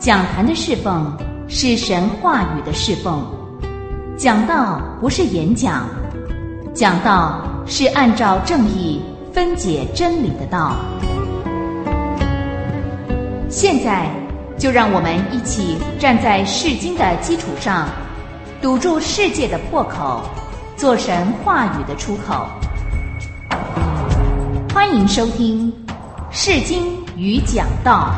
讲坛的侍奉是神话语的侍奉，讲道不是演讲，讲道是按照正义分解真理的道。现在就让我们一起站在释经的基础上，堵住世界的破口，做神话语的出口。欢迎收听释经与讲道。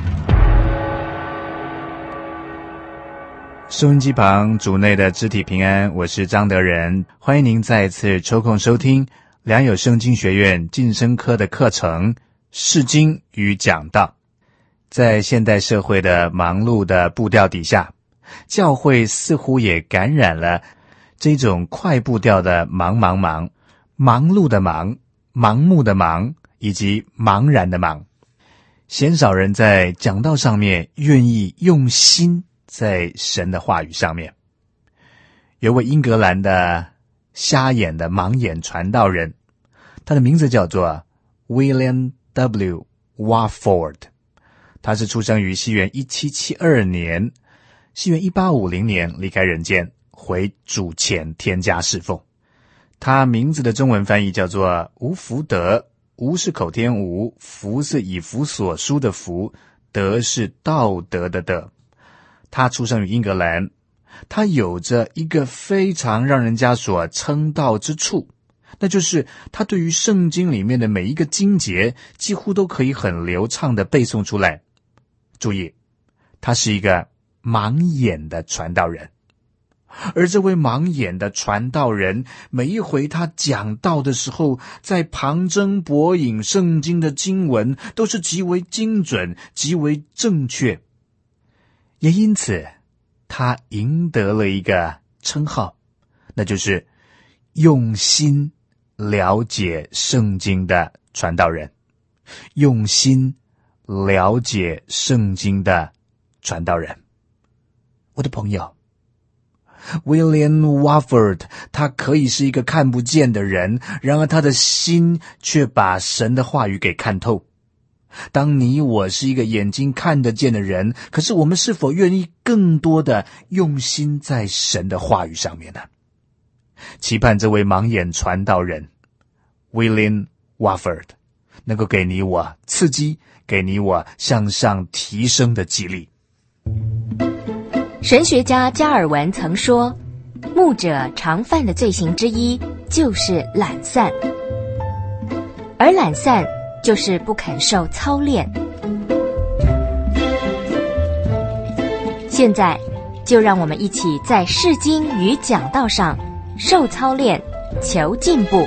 收音机旁主内的肢体平安，我是张德仁，欢迎您再次抽空收听良友圣经学院晋升科的课程释经与讲道。在现代社会的忙碌的步调底下，教会似乎也感染了这种快步调的忙碌的忙，盲目的忙，以及茫然的忙。鲜少人在讲道上面愿意用心在神的话语上面。有位英格兰的瞎眼的盲眼传道人，他的名字叫做 William W. Warford， 他是出生于西元1772年，西元1850年离开人间，回主前天家侍奉。他名字的中文翻译叫做吴福德，吴是口天吴，福是以弗所书的福，德是道德的德。他出生于英格兰，他有着一个非常让人家所称道之处，那就是他对于圣经里面的每一个经节几乎都可以很流畅地背诵出来。注意，他是一个盲眼的传道人，而这位盲眼的传道人，每一回他讲道的时候，在旁征博引圣经的经文都是极为精准，极为正确。也因此他赢得了一个称号，那就是用心了解圣经的传道人。用心了解圣经的传道人。我的朋友 William Warford， 他可以是一个看不见的人，然而他的心却把神的话语给看透。当你我是一个眼睛看得见的人，可是我们是否愿意更多的用心在神的话语上面呢？期盼这位盲眼传道人 William Warford 能够给你我刺激，给你我向上提升的激励。 神学家加尔文曾说，牧者常犯的罪行之一就是懒散，而懒散就是不肯受操练。现在就让我们一起在释经与讲道上受操练，求进步。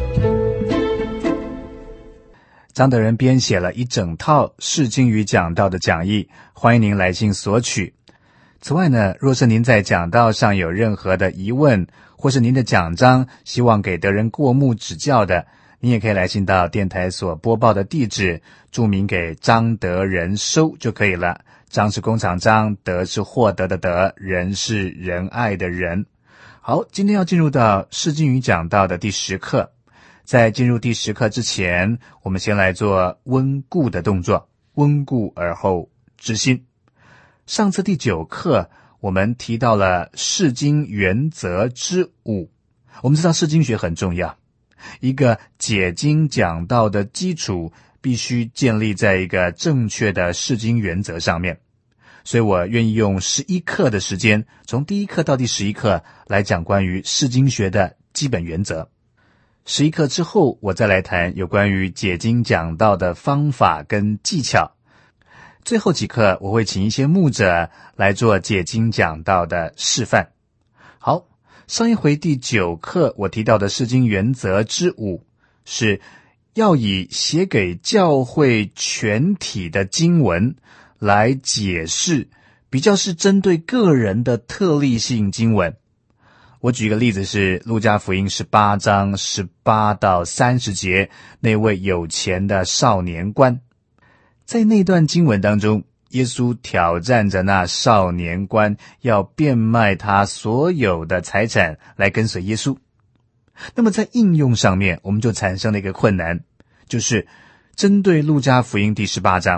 张德仁编写了一整套释经与讲道的讲义，欢迎您来信索取。此外呢，若是您在讲道上有任何的疑问，或是您的讲章希望给德仁过目指教的，你也可以来信到电台所播报的地址，注明给张德仁收就可以了。张是工厂张，德是获得的德，仁是仁爱的仁。好，今天要进入到释经与讲道的第10课。在进入第10课之前，我们先来做温故的动作，温故而后知新。上次第9课我们提到了释经原则之5。我们知道释经学很重要，一个解经讲道的基础必须建立在一个正确的释经原则上面。所以我愿意用11课的时间，从第1课到第11课来讲关于释经学的基本原则。11课之后，我再来谈有关于解经讲道的方法跟技巧。最后几课我会请一些牧者来做解经讲道的示范。好，上一回第9课我提到的释经原则之5是要以写给教会全体的经文来解释，比较是针对个人的特例性经文。我举个例子是路加福音18章18到30节，那位有钱的少年官。在那段经文当中，耶稣挑战着那少年官要变卖他所有的财产来跟随耶稣。那么在应用上面，我们就产生了一个困难，就是针对路加福音第18章，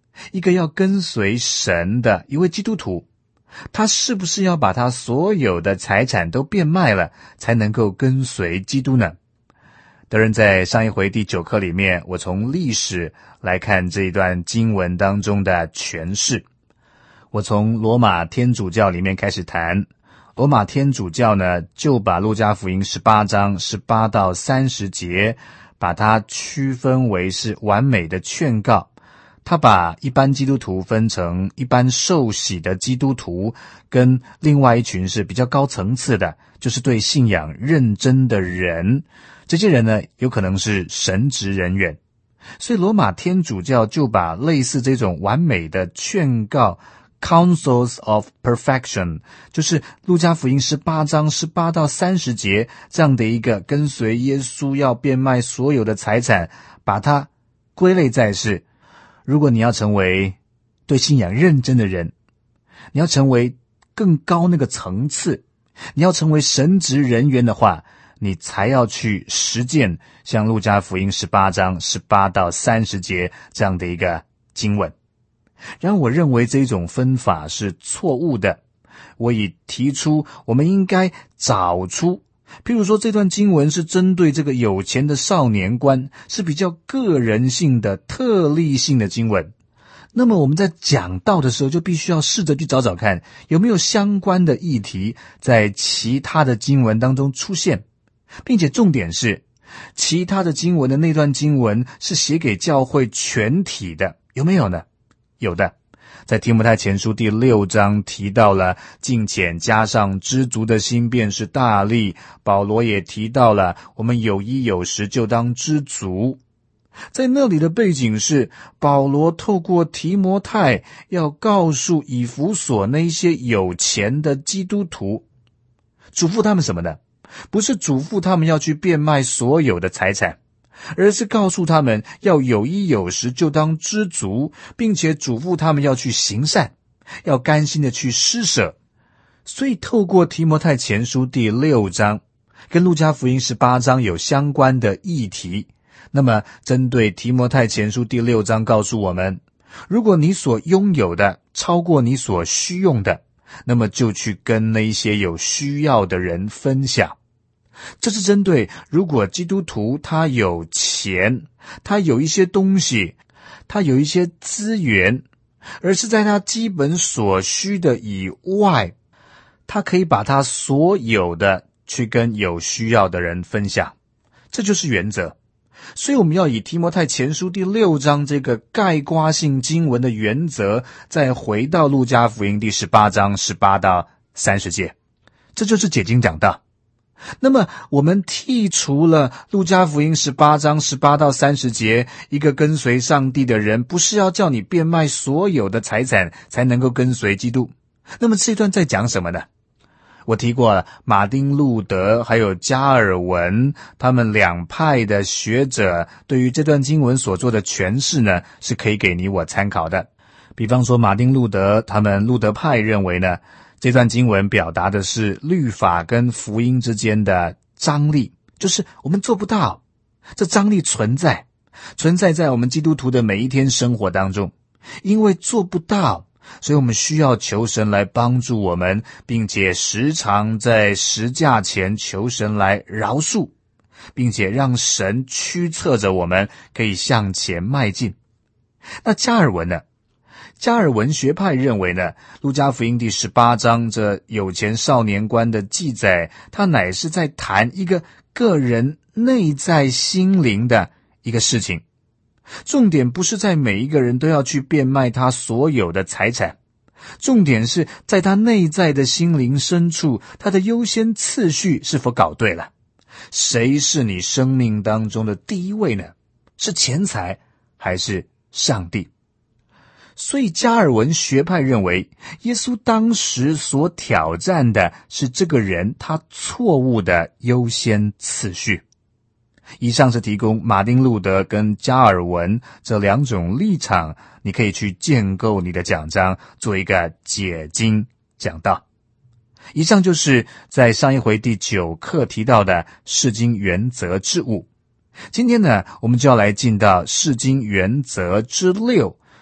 一个要跟随神的一位基督徒，他是不是要把他所有的财产都变卖了，才能够跟随基督呢？德仁在上一回第9课里面，我从历史来看这一段经文当中的诠释。我从罗马天主教里面开始谈，罗马天主教呢，就把路加福音18章18到30节，把它区分为是完美的劝告。他把一般基督徒分成一般受洗的基督徒，跟另外一群是比较高层次的，就是对信仰认真的人。这些人呢，有可能是神职人员。所以罗马天主教就把类似这种完美的劝告 Counsels of Perfection， 就是路加福音18章18到30节这样的一个跟随耶稣要变卖所有的财产，把它归类在是，如果你要成为对信仰认真的人，你要成为更高那个层次，你要成为神职人员的话，你才要去实践像路加福音18章18到30节这样的一个经文。然后我认为这种分法是错误的，我已提出我们应该找出，譬如说这段经文是针对这个有钱的少年官，是比较个人性的特例性的经文，那么我们在讲道的时候就必须要试着去找找看有没有相关的议题在其他的经文当中出现，并且重点是其他的经文的那段经文是写给教会全体的，有没有呢？有的。在提摩太前书第6章提到了敬虔加上知足的心便是大利，保罗也提到了我们有衣有食就当知足。在那里的背景是保罗透过提摩太要告诉以弗所那些有钱的基督徒，嘱咐他们什么呢？不是嘱咐他们要去变卖所有的财产，而是告诉他们要有衣有食就当知足，并且嘱咐他们要去行善，要甘心的去施舍。所以透过提摩太前书第6章跟路加福音18章有相关的议题，那么针对提摩太前书第6章告诉我们，如果你所拥有的超过你所需用的，那么就去跟那些有需要的人分享。这是针对如果基督徒他有钱，他有一些东西，他有一些资源，而是在他基本所需的以外，他可以把他所有的去跟有需要的人分享，这就是原则。所以我们要以提摩太前书第6章这个概括性经文的原则，再回到路加福音第18章18到30节，这就是解经讲道。那么我们剔除了路加福音18章18到30节，一个跟随上帝的人不是要叫你变卖所有的财产才能够跟随基督。那么这段在讲什么呢？我提过了马丁路德还有加尔文，他们两派的学者对于这段经文所做的诠释呢，是可以给你我参考的。比方说马丁路德，他们路德派认为呢，这段经文表达的是律法跟福音之间的张力，就是我们做不到，这张力存在在我们基督徒的每一天生活当中，因为做不到，所以我们需要求神来帮助我们，并且时常在十架前求神来饶恕，并且让神驱策着我们可以向前迈进。那加尔文呢？加尔文学派认为呢，路加福音第18章这有钱少年官的记载，它乃是在谈一个个人内在心灵的一个事情。重点不是在每一个人都要去变卖他所有的财产，重点是在他内在的心灵深处，他的优先次序是否搞对了。谁是你生命当中的第一位呢？是钱财还是上帝？所以加尔文学派认为，耶稣当时所挑战的是这个人他错误的优先次序。以上是提供马丁路德跟加尔文这两种立场，你可以去建构你的讲章，做一个解经讲道。以上就是在上一回第9课提到的释经原则之5。今天呢，我们就要来进到释经原则之6，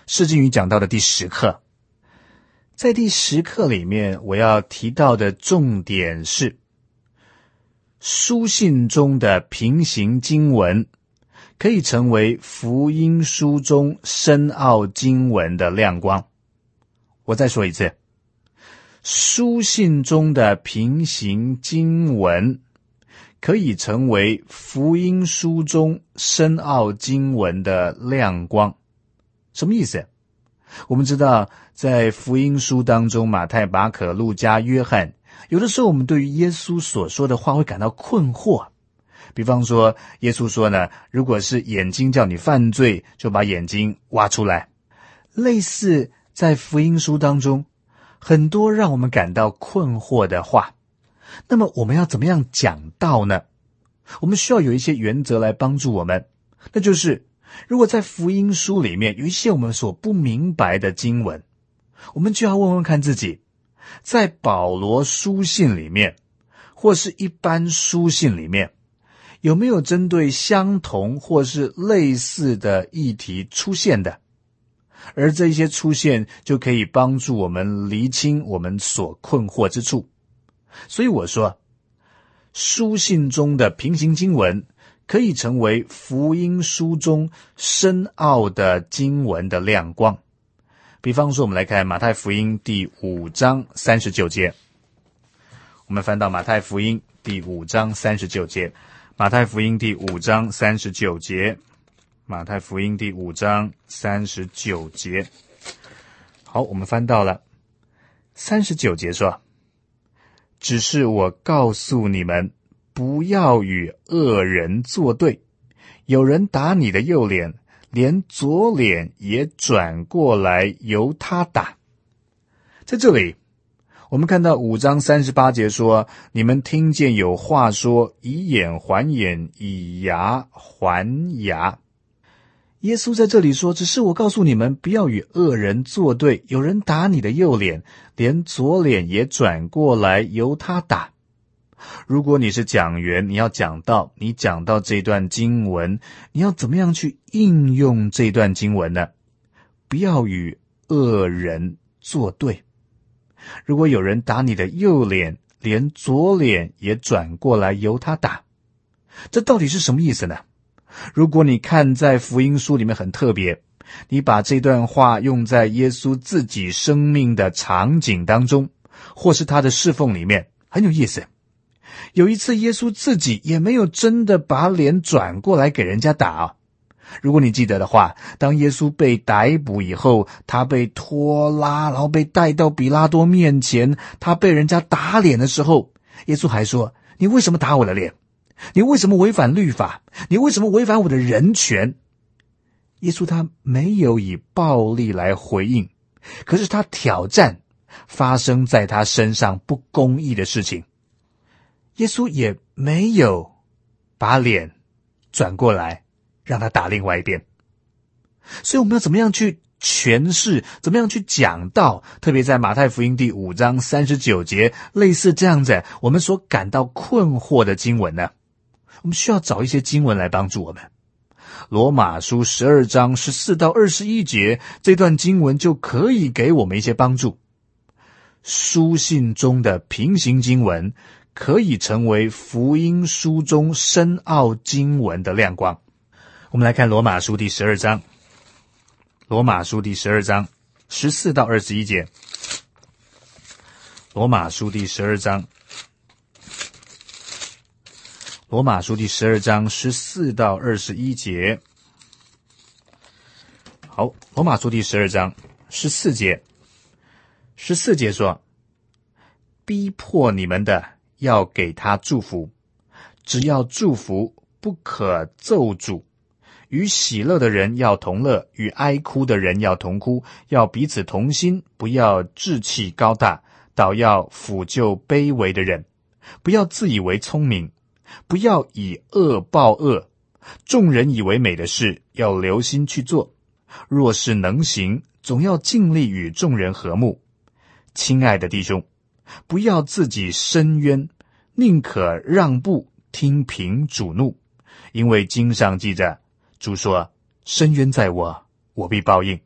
释经语讲到的第10课。在第10课里面，我要提到的重点是书信中的平行经文可以成为福音书中深奥经文的亮光。我再说一次，书信中的平行经文可以成为福音书中深奥经文的亮光。什么意思？我们知道在福音书当中，马太、马可、路加、约翰，有的时候我们对于耶稣所说的话会感到困惑。比方说，耶稣说呢，如果是眼睛叫你犯罪，就把眼睛挖出来。类似在福音书当中很多让我们感到困惑的话，那么我们要怎么样讲道呢？我们需要有一些原则来帮助我们，那就是如果在福音书里面有一些我们所不明白的经文，我们就要问问看自己，在保罗书信里面或是一般书信里面，有没有针对相同或是类似的议题出现的，而这些出现就可以帮助我们厘清我们所困惑之处。所以我说，书信中的平行经文可以成为福音书中深奥的经文的亮光。比方说，我们来看马太福音第5章39节。我们翻到马太福音第5章39节。马太福音第5章39节。马太福音第5章39节。好，我们翻到了39节说，只是我告诉你们，不要与恶人作对。有人打你的右脸，连左脸也转过来由他打。在这里我们看到5章38节说，你们听见有话说，以眼还眼，以牙还牙。耶稣在这里说，只是我告诉你们，不要与恶人作对。有人打你的右脸，连左脸也转过来由他打。如果你是讲员，你要讲到，你讲到这段经文，你要怎么样去应用这段经文呢？不要与恶人作对。如果有人打你的右脸，连左脸也转过来由他打，这到底是什么意思呢？如果你看在福音书里面很特别，你把这段话用在耶稣自己生命的场景当中，或是他的侍奉里面，很有意思。有一次耶稣自己也没有真的把脸转过来给人家打啊。如果你记得的话，当耶稣被逮捕以后，他被拖拉，然后被带到比拉多面前，他被人家打脸的时候，耶稣还说，你为什么打我的脸？你为什么违反律法？你为什么违反我的人权？耶稣他没有以暴力来回应，可是他挑战发生在他身上不公义的事情。耶稣也没有把脸转过来让他打另外一边。所以我们要怎么样去诠释，怎么样去讲道，特别在马太福音第5章39节，类似这样子我们所感到困惑的经文呢？我们需要找一些经文来帮助我们。罗马书12章14到21节，这段经文就可以给我们一些帮助。书信中的平行经文可以成为福音书中深奥经文的亮光。我们来看罗马书第12章。罗马书第12章14到21节。罗马书第12章。罗马书第12章14到21节。好，罗马书第12章14节。14节说，逼迫你们的要给他祝福，只要祝福，不可咒诅。与喜乐的人要同乐，与哀哭的人要同哭，要彼此同心，不要志气高大，倒要抚救卑微的人。不要自以为聪明，不要以恶报恶。众人以为美的事，要留心去做。若是能行，总要尽力与众人和睦。亲爱的弟兄，不要自己申冤，宁可让步，听凭主怒。因为经上记着，主说，申冤在我，我必报应。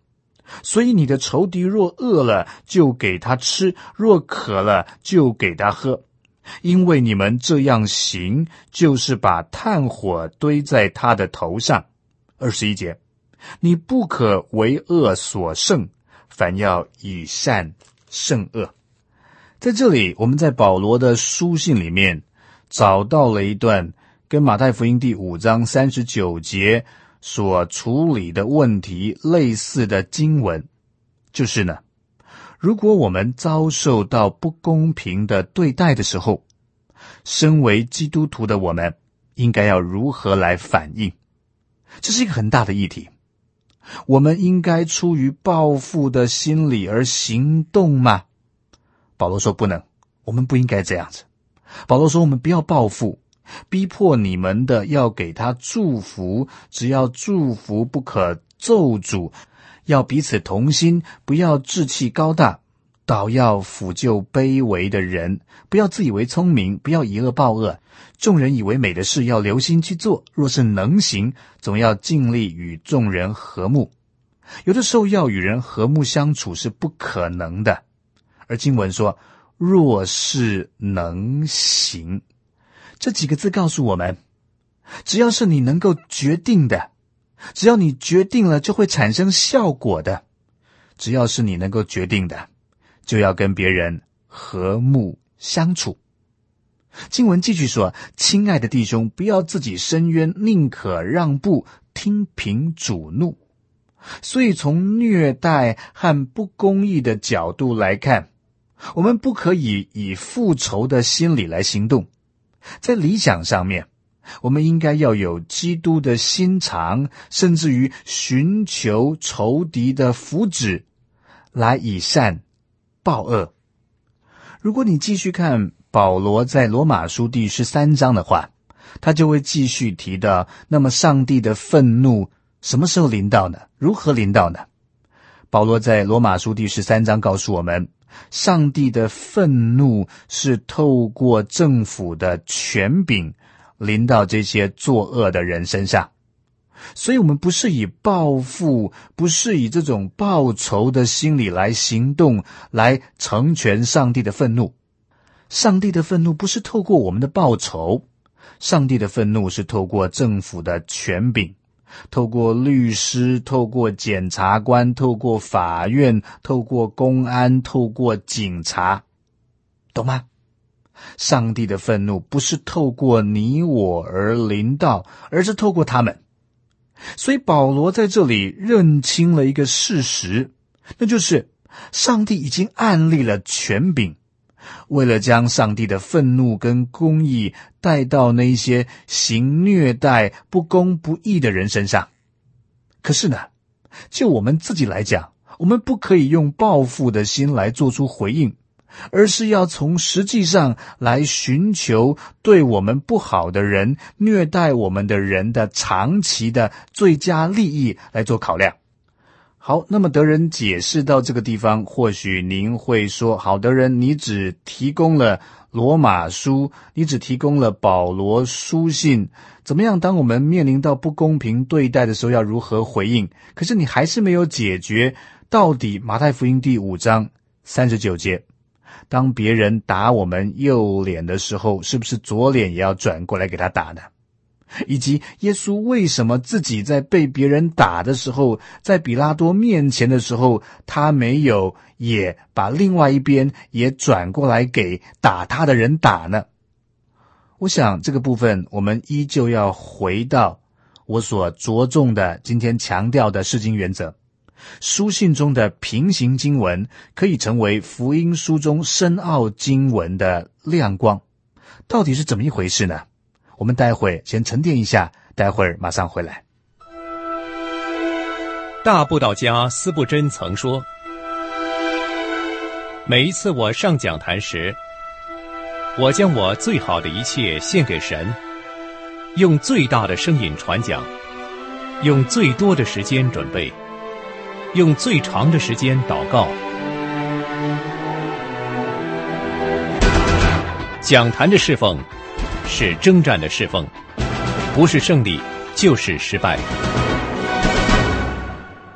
所以你的仇敌若饿了，就给他吃；若渴了，就给他喝。因为你们这样行，就是把炭火堆在他的头上。21节，你不可为恶所胜，反要以善胜恶。在这里，我们在保罗的书信里面找到了一段跟马太福音第5章39节所处理的问题类似的经文，就是呢，如果我们遭受到不公平的对待的时候，身为基督徒的我们应该要如何来反应？这是一个很大的议题。我们应该出于报复的心理而行动吗？保罗说不能，我们不应该这样子。保罗说我们不要报复，逼迫你们的要给他祝福，只要祝福不可咒诅，要彼此同心，不要志气高大，倒要抚救卑微的人，不要自以为聪明，不要以恶报恶。众人以为美的事要留心去做，若是能行，总要尽力与众人和睦。有的时候要与人和睦相处是不可能的，而经文说若是能行，这几个字告诉我们，只要是你能够决定的，只要你决定了就会产生效果的，只要是你能够决定的，就要跟别人和睦相处。经文继续说，亲爱的弟兄，不要自己伸冤，宁可让步，听凭主怒。所以从虐待和不公义的角度来看，我们不可以以复仇的心理来行动。在理想上面，我们应该要有基督的心肠，甚至于寻求仇敌的福祉，来以善报恶。如果你继续看保罗在罗马书第13章的话，他就会继续提到，那么上帝的愤怒什么时候临到呢？如何临到呢？保罗在罗马书第13章告诉我们，上帝的愤怒是透过政府的权柄临到这些作恶的人身上。所以我们不是以报复，不是以这种报仇的心理来行动，来成全上帝的愤怒。上帝的愤怒不是透过我们的报仇，上帝的愤怒是透过政府的权柄，透过律师，透过检察官，透过法院，透过公安，透过警察，懂吗？上帝的愤怒不是透过你我而临到，而是透过他们。所以保罗在这里认清了一个事实，那就是上帝已经按立了权柄，为了将上帝的愤怒跟公义带到那些行虐待、不公不义的人身上。可是呢，就我们自己来讲，我们不可以用报复的心来做出回应，而是要从实际上来寻求对我们不好的人、虐待我们的人的长期的最佳利益来做考量。好，那么德仁解释到这个地方，或许您会说，好，德仁，你只提供了罗马书，你只提供了保罗书信，怎么样当我们面临到不公平对待的时候要如何回应？可是你还是没有解决到底马太福音第5章39节，当别人打我们右脸的时候，是不是左脸也要转过来给他打呢？以及耶稣为什么自己在被别人打的时候，在比拉多面前的时候，他没有也把另外一边也转过来给打他的人打呢？我想这个部分我们依旧要回到我所着重的今天强调的释经原则。书信中的平行经文可以成为福音书中深奥经文的亮光，到底是怎么一回事呢？我们待会先沉淀一下，待会儿马上回来。 大布道家司布真曾说，每一次我上讲坛时，我将我最好的一切献给神，用最大的声音传讲，用最多的时间准备，用最长的时间祷告。讲坛的侍奉是征战的侍奉，不是胜利就是失败。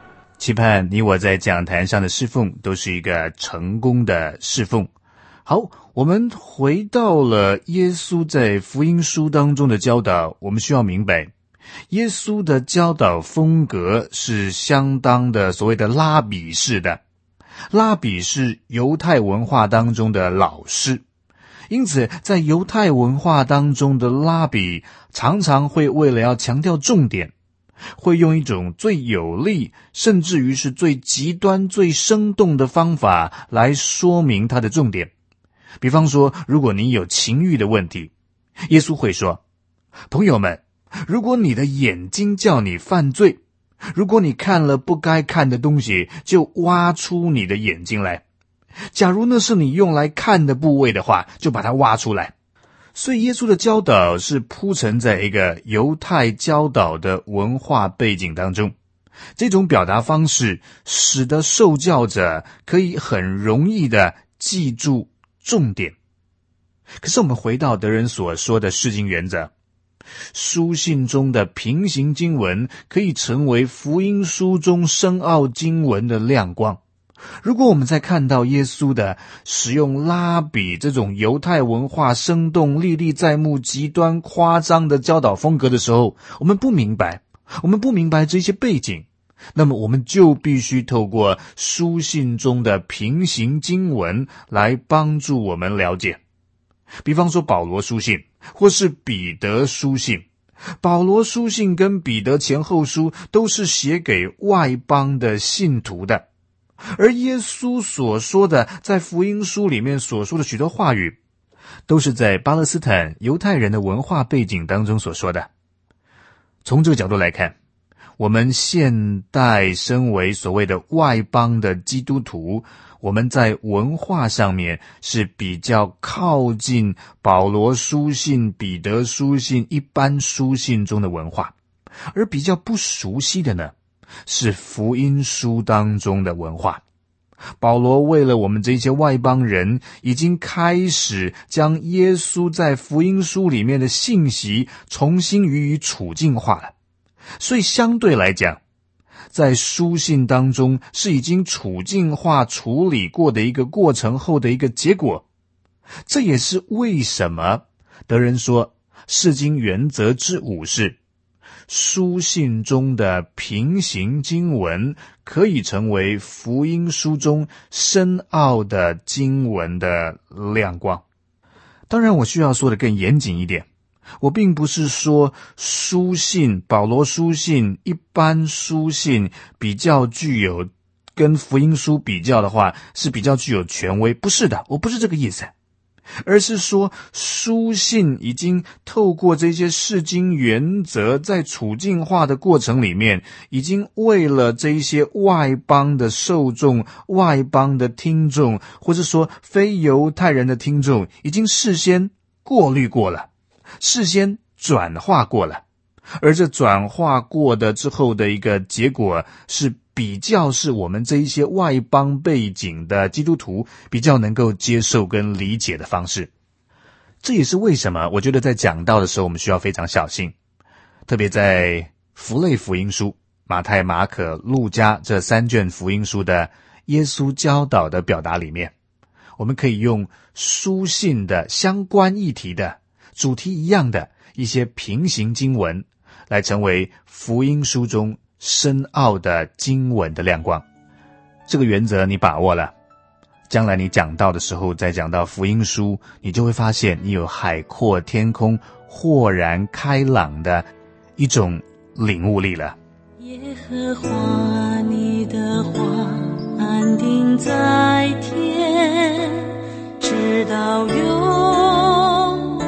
期盼你我在讲坛上的侍奉都是一个成功的侍奉。好，我们回到了耶稣在福音书当中的教导，我们需要明白耶稣的教导风格是相当的所谓的拉比式的。拉比是犹太文化当中的老师，因此在犹太文化当中的拉比常常会为了要强调重点，会用一种最有力甚至于是最极端最生动的方法来说明他的重点。比方说，如果你有情欲的问题，耶稣会说，朋友们，如果你的眼睛叫你犯罪，如果你看了不该看的东西，就挖出你的眼睛来，假如那是你用来看的部位的话，就把它挖出来。所以耶稣的教导是铺陈在一个犹太教导的文化背景当中，这种表达方式使得受教者可以很容易的记住重点。可是我们回到德仁所说的释经原则，书信中的平行经文可以成为福音书中深奥经文的亮光。如果我们在看到耶稣的使用拉比这种犹太文化生动历历在目极端夸张的教导风格的时候，我们不明白这些背景，那么我们就必须透过书信中的平行经文来帮助我们了解。比方说保罗书信或是彼得书信，保罗书信跟彼得前后书都是写给外邦的信徒的，而耶稣所说的在福音书里面所说的许多话语，都是在巴勒斯坦犹太人的文化背景当中所说的。从这个角度来看，我们现代身为所谓的外邦的基督徒，我们在文化上面是比较靠近保罗书信、彼得书信、一般书信中的文化，而比较不熟悉的呢，是福音书当中的文化。保罗为了我们这些外邦人，已经开始将耶稣在福音书里面的信息重新予以处境化了。所以相对来讲，在书信当中是已经处境化处理过的一个过程后的一个结果。这也是为什么德仁说释经原则之5是书信中的平行经文可以成为福音书中深奥的经文的亮光。当然我需要说的更严谨一点，我并不是说书信、保罗书信、一般书信比较具有跟福音书比较的话是比较具有权威，不是的，我不是这个意思，而是说书信已经透过这些释经原则，在处境化的过程里面，已经为了这些外邦的受众、外邦的听众，或者说非犹太人的听众，已经事先过滤过了，事先转化过了。而这转化过的之后的一个结果是比较是我们这一些外邦背景的基督徒比较能够接受跟理解的方式。这也是为什么我觉得在讲道的时候我们需要非常小心，特别在符类福音书、马太、马可、路加这3卷福音书的耶稣教导的表达里面，我们可以用书信的相关议题的主题一样的一些平行经文来成为福音书中深奥的经文的亮光。这个原则你把握了，将来你讲道的时候，再讲到福音书，你就会发现你有海阔天空、豁然开朗的一种领悟力了。 耶和华你的话安定在天，直到永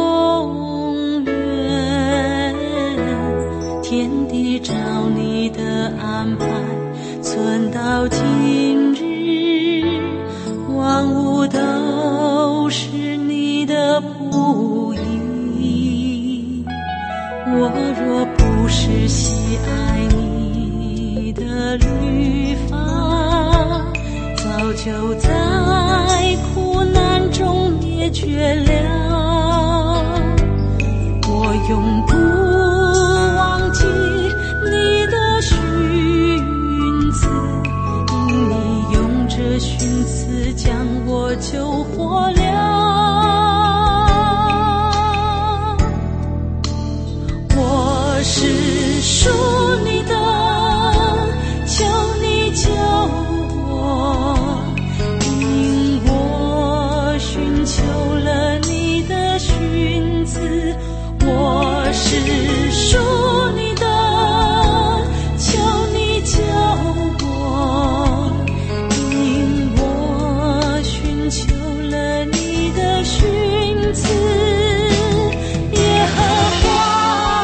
远。天地照你的安排，存到今日，万物都是你的仆役。我若不是喜爱你的律法，早就在苦难中灭绝了。我永不忘记你的训词， 寻刺将我救活了。我是属你的，求你救我，因我寻求了你的寻赐。我是属你的，求你救我，因我寻求了你的寻赐。耶和华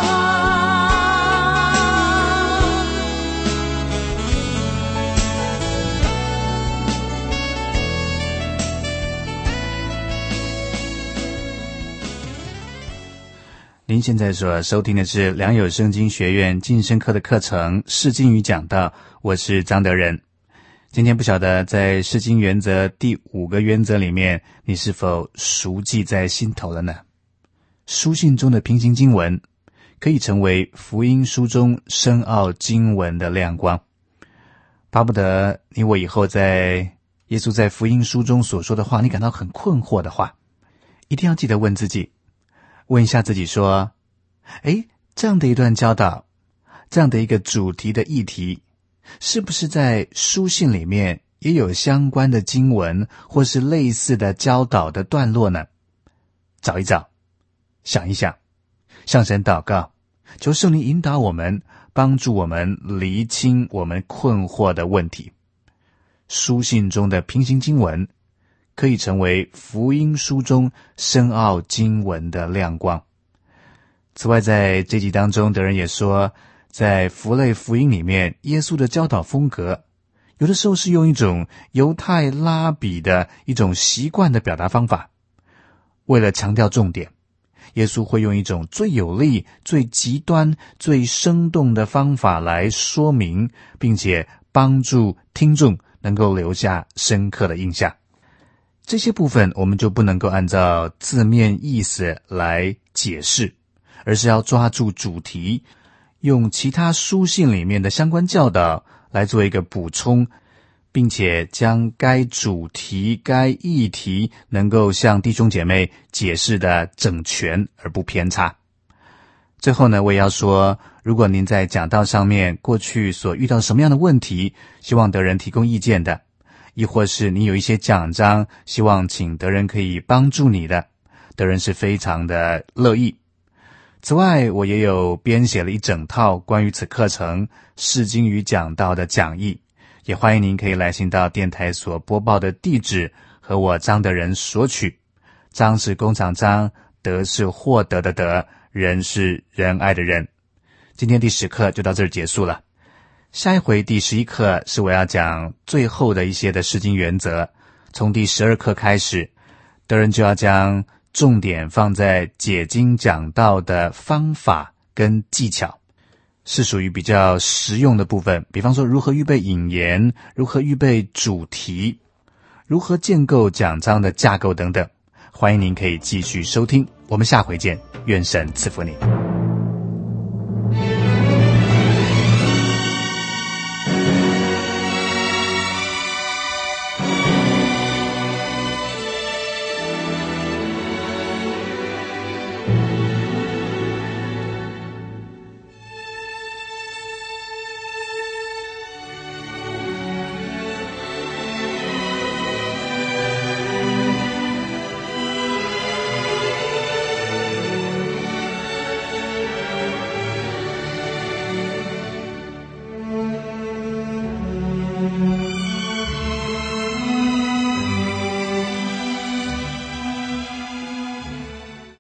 您现在所收听的是良友圣经学院晋升课的课程释经与讲道，我是张德仁。今天不晓得在释经原则第5个原则里面，你是否熟记在心头了呢？书信中的平行经文可以成为福音书中深奥经文的亮光。巴不得你我以后在耶稣在福音书中所说的话，你感到很困惑的话，一定要记得问自己，问一下自己说，这样的一段教导，这样的一个主题的议题，是不是在书信里面也有相关的经文或是类似的教导的段落呢？找一找，想一想，向神祷告，求圣灵引导我们，帮助我们厘清我们困惑的问题。书信中的平行经文可以成为福音书中深奥经文的亮光。此外，在这集当中，德仁也说，在符类福音里面，耶稣的教导风格有的时候是用一种犹太拉比的一种习惯的表达方法，为了强调重点，耶稣会用一种最有力、最极端、最生动的方法来说明，并且帮助听众能够留下深刻的印象。这些部分我们就不能够按照字面意思来解释，而是要抓住主题，用其他书信里面的相关教导来做一个补充，并且将该主题、该议题能够向弟兄姐妹解释的整全而不偏差。最后呢，我也要说，如果您在讲道上面过去所遇到什么样的问题，希望德仁提供意见的，亦或是你有一些讲章希望请德仁可以帮助你的，德仁是非常的乐意。此外，我也有编写了一整套关于此课程释经与讲道的讲义，也欢迎您可以来信到电台所播报的地址和我张德仁索取。张是工厂张，德是获得的德，仁是仁爱的仁。今天第10课就到这儿结束了。下一回第11课是我要讲最后的一些的释经原则，从第12课开始，德仁就要将重点放在解经讲道的方法跟技巧，是属于比较实用的部分，比方说如何预备引言，如何预备主题，如何建构讲章的架构等等。欢迎您可以继续收听，我们下回见，愿神赐福你。